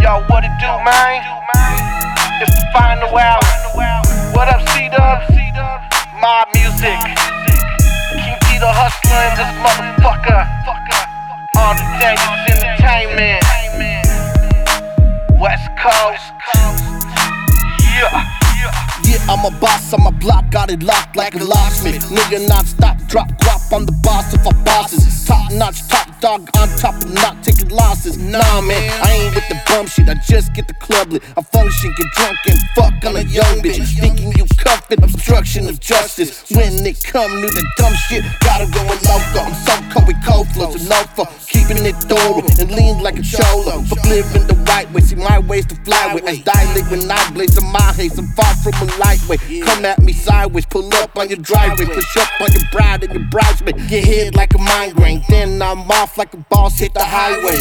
Yo, what it do, man? It's the final hour. What up, C-Dub? Mob music. King T the hustler in this motherfucker. All the Daniels Entertainment. West Coast. Yeah, I'm a boss on my block, got it locked like a locksmith. Nigga non-stop, drop guap on the boss of our bosses. Top notch, top dog on top of not taking losses. Nah man, I ain't with the bum shit, I just get the club lit. I function, get drunk and fuck on a young bitch. Thinking you cuffin', obstruction of justice. When it come to the dumb shit, gotta go a loco. I'm so cold with cold flows and no for keeping it thorough and lean like a cholo. Fuck living the right way, see my ways to fly with. As dilate when I blaze on my haze, I'm far from a lightweight. Come at me sideways, pull up on your driveway, push up on your bride and your bridesmaid. Get hit like a migraine, then I'm off like a boss, hit the highway.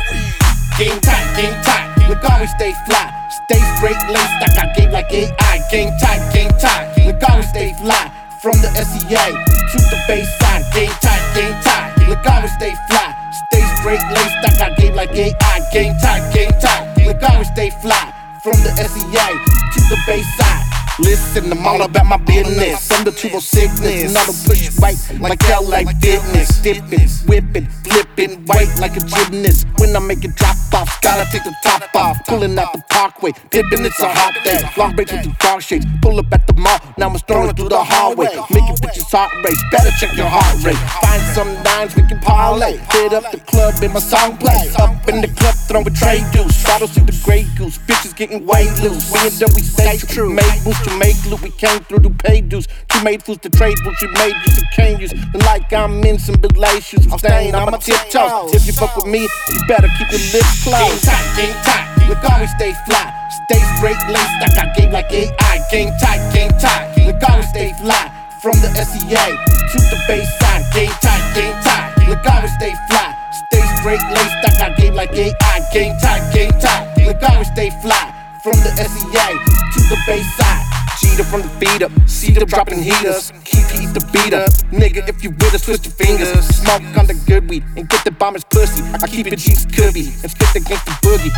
Game tight, look always stay fly. Stay straight laced, I got game like AI. Game tight, look always stay fly. From the SEA to the baseline. Game tight, look always stay fly. Stay straight laced, I got game like AI. Game tight, look always stay fly. From the SEA to the baseline. Listen, I'm all about my business. I'm the truth of sickness, and I don't push right like LA fitness. Dipping, whipping, flipping, white like a gymnast. When I make it drop off, gotta take the top off. Pulling out the parkway, dipping, it's a hot day. Long breaks with the dark shades, pull up at the mall. Now I'm strolling through the hallway, making bitches heart race. Better check your heart rate. Find some dimes we can parlay. Hit up the club and my song play. Up in the club, throwing trade dues. Bottles in the Grey Goose, bitches getting way loose. Me and them, we stay true. Made moves to make loot, we came through to pay dues. You made fools to trade fools, you made use of cane use. And like I'm in some relations, I'm staying on my tiptoes. If you fuck with me, you better keep your lips closed. Game tight, look always stay fly. Stay straight laced, I got game like AI. Game tight, look always stay fly. From the SEA to the baseline. Game tight, look always stay fly. Stay straight laced, I got game like AI. Game tight, look always stay fly. From the SEA to the bayside. Cheetah from the feet up, Cedar dropping heaters. Keep the beat up, nigga. If you with us, twist your fingers. Smoke on the good weed and get the bomber's pussy. I keep it G's cookie and spit against the boogie.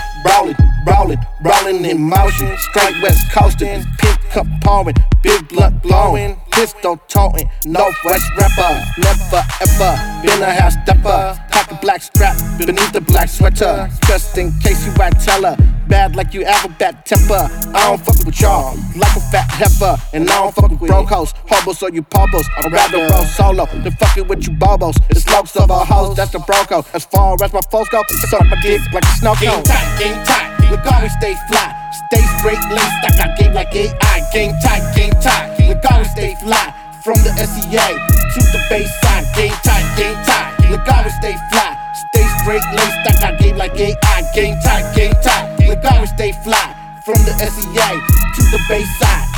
Brawling in motion. Straight West Coastin', pink cup pouring, big blood blowing. Pistol toting, Northwest rapper. Never ever been a half stepper. Pocket black strap beneath the black sweater. Just in case you right teller. Bad like you have a bad temper. I don't fuck with y'all like a fat heifer. And I don't fuck with broke hoes, hobos or you popos. I'd rather roll solo than fucking with you bobos. It's slopes of a hoes, that's the broco. As far as my folks go, suck my dick like a snow cone. Game tight, look always stay fly. Stay straight laced, I got game like AI. Game tight, look always stay fly. From the SEA to the baseline. Game tight, look always stay fly. Stay straight laced, I got game like AI. Game tight, look always stay fly. From the SEA to the bayside.